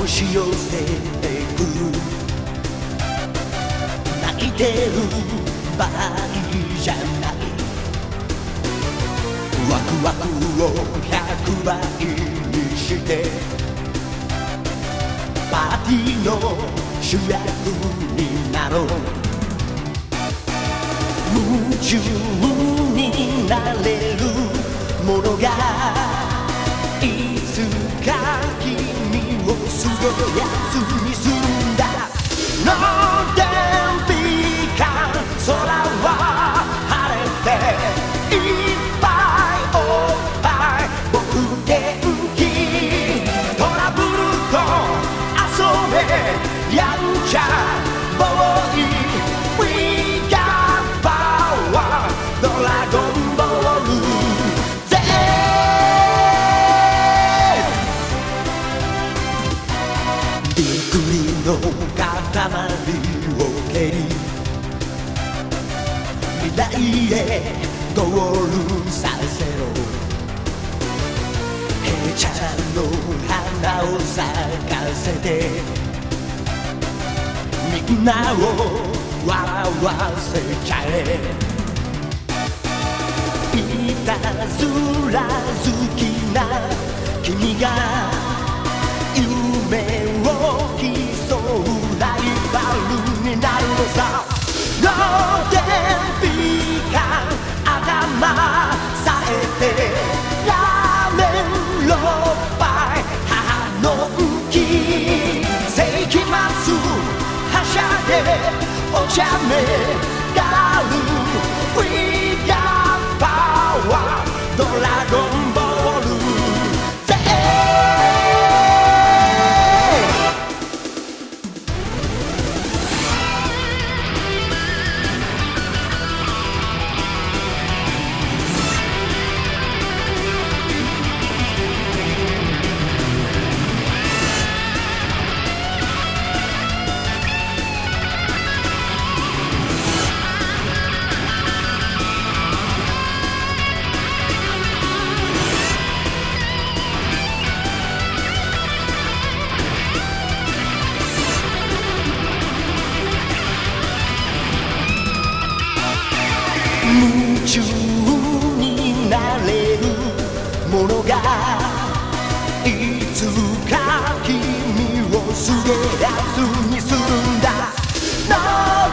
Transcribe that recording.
押し寄せてくる。泣いてる場合じゃない。ワクワクを100倍にしてパーティーの主役になろう。夢中になれるものがいつか君をすげえやつにするんだ。の天日間空は晴れていっぱいおっぱい僕元気。トラブルと遊べやんちゃボーイ We got power ドラゴンボールぜ。びっくりの塊を蹴り未来へゴールさせろ。平ちゃんの花を咲かせてみんなを笑わせちゃえ。いたずら好きな君が夢を競うライバルになるのさ。の天日間頭さえてラーメン6杯母の浮き世紀末はしゃでお茶目ガール We got power ドラゴンボールぜ。夢中になれるものがいつか君をすげえやつにするんだ。